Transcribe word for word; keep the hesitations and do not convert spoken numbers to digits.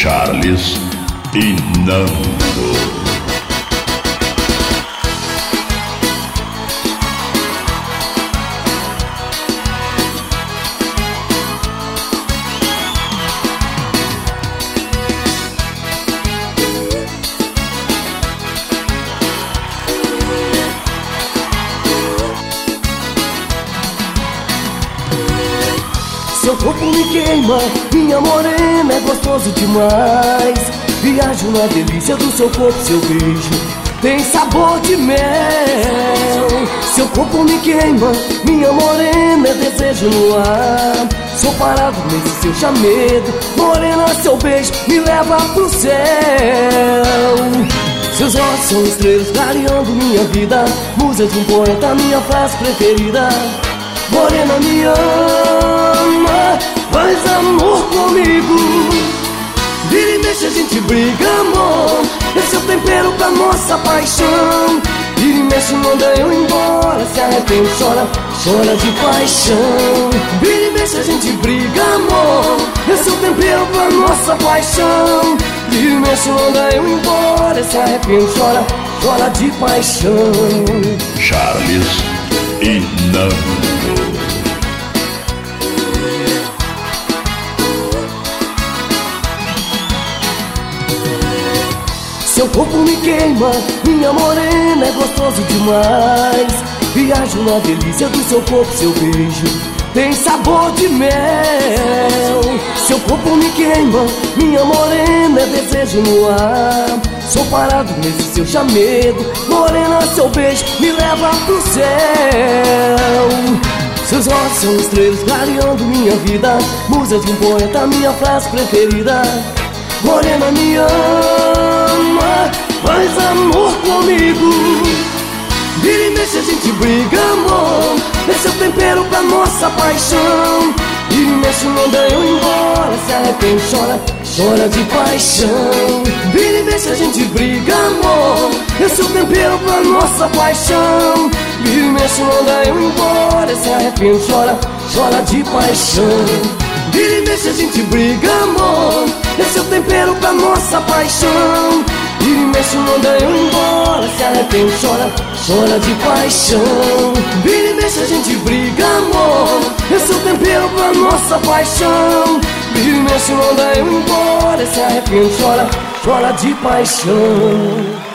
Charles e Nando. Seu corpo me queima, minha morena, é gostoso demais. Viajo na delícia do seu corpo, seu beijo tem sabor de mel. Seu corpo me queima, minha morena, é desejo no ar. Sou parado nesse seu chamego, morena, seu beijo me leva pro céu. Seus olhos são estrelas clareando minha vida, musa de um poeta, minha frase preferida. Morena, me ama, faz amor comigo. Vira e mexe, a gente briga, amor. Esse é o tempero pra nossa paixão. Vira e mexe, manda eu embora. Se arrepende, chora, chora de paixão. Vira e mexe, a gente briga, amor. Esse é o tempero pra nossa paixão. Vira e mexe, manda eu embora. Se arrepende, chora, chora de paixão. Charles e Nando. Seu corpo me queima, minha morena, é gostoso demais. Viajo na delícia do seu corpo, seu beijo tem sabor de mel. Seu corpo me queima, minha morena, é desejo no ar. Sou parado nesse seu chamego, morena, seu beijo me leva pro céu. Seus olhos são estrelas clareando minha vida, musa de um poeta, minha frase preferida. Morena, me ama, faz amor comigo. Vira e mexe, a gente briga, amor. Esse é o tempero pra nossa paixão. Vira e mexe, manda eu embora. Se arrepende, chora, chora de paixão. Vira e mexe, a gente briga, amor. Esse é o tempero pra nossa paixão. Vira e mexe, manda eu embora. Se arrepende, chora, chora de paixão. Vira e mexe, a gente briga, amor. Esse é o tempero pra nossa paixão. Vira e mexe, manda eu embora. Se arrepende, chora, chora de paixão. Vira e mexe, a gente briga, amor. Esse é o tempero pra nossa paixão. Vira e mexe, manda eu embora. Se arrepende, chora, chora de paixão.